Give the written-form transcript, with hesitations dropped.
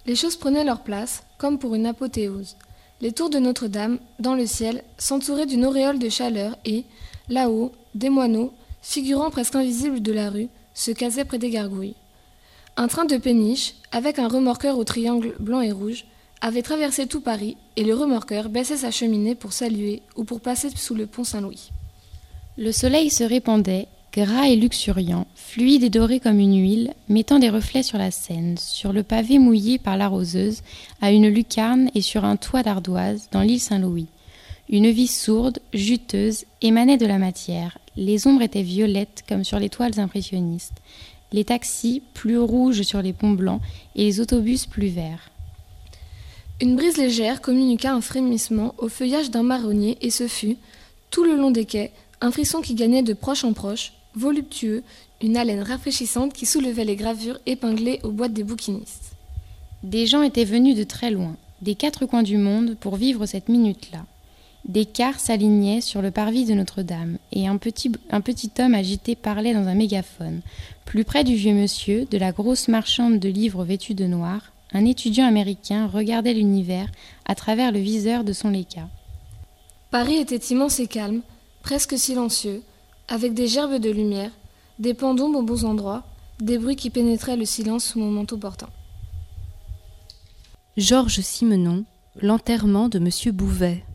Les choses prenaient leur place, comme pour une apothéose. Les tours de Notre-Dame, dans le ciel, s'entouraient d'une auréole de chaleur et, là-haut, des moineaux, figurants presque invisibles de la rue, se casaient près des gargouilles. Un train de péniche, avec un remorqueur au triangle blanc et rouge, avait traversé tout Paris et le remorqueur baissait sa cheminée pour saluer ou pour passer sous le pont Saint-Louis. Le soleil se répandait, gras et luxuriant, fluide et doré comme une huile, mettant des reflets sur la Seine, sur le pavé mouillé par l'arroseuse, à une lucarne et sur un toit d'ardoise dans l'île Saint-Louis. Une vie sourde, juteuse, émanait de la matière. Les ombres étaient violettes comme sur les toiles impressionnistes. Les taxis plus rouges sur les ponts blancs et les autobus plus verts. Une brise légère communiqua un frémissement au feuillage d'un marronnier et ce fut, tout le long des quais, un frisson qui gagnait de proche en proche, voluptueux, une haleine rafraîchissante qui soulevait les gravures épinglées aux boîtes des bouquinistes. Des gens étaient venus de très loin, des quatre coins du monde, pour vivre cette minute-là. Des cars s'alignaient sur le parvis de Notre-Dame, et un petit homme agité parlait dans un mégaphone. Plus près du vieux monsieur, de la grosse marchande de livres vêtue de noir, un étudiant américain regardait l'univers à travers le viseur de son Leica. Paris était immense et calme, presque silencieux, avec des gerbes de lumière, des pans d'ombre aux bons endroits, des bruits qui pénétraient le silence sous mon manteau portant. Georges Simenon, l'enterrement de Monsieur Bouvet.